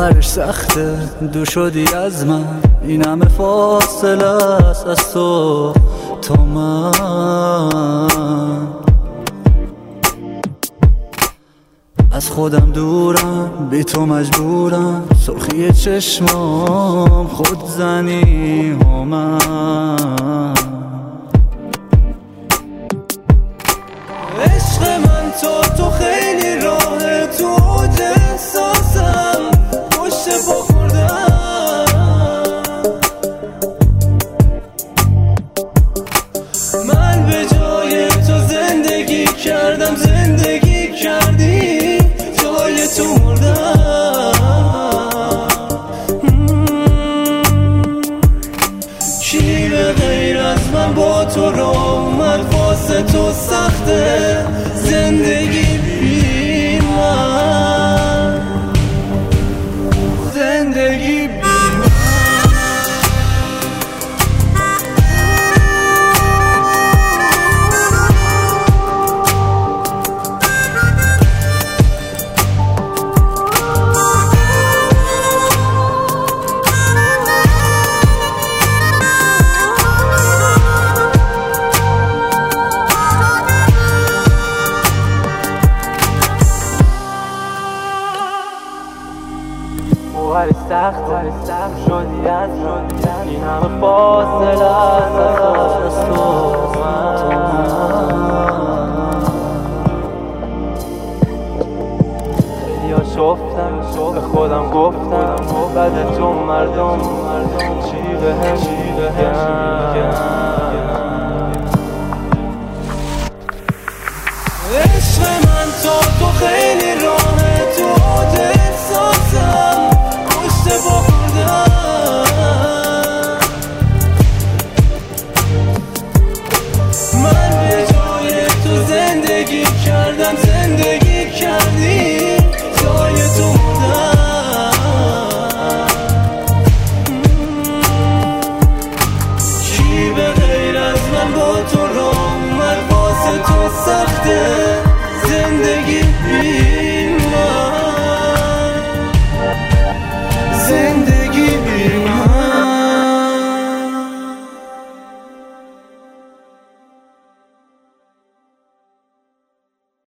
باورش سخته دور شدی از من، این همه فاصله است از تو تا من. از خودم دورم، بی تو مجبورم، سرخی چشمام خود زنی ها من. عشق من تو خیلی راهه، تو اوج احساسم پشت پا خوردم. من به جای تو زندگی کردم، زندگی کردی جای تو مردم. کی به غیر از من با تو راه اومد، واسه تو سخته زندگی بی من، زندگی بی من. باورش سخته شدی از من، این همه فاصله از تو خیلی ها شفتم به خودم گفتم بعد تو مردم چی بهم میگن. عشق من تو خیلی راهه، تو اوج احساسم پشت پا خوردم.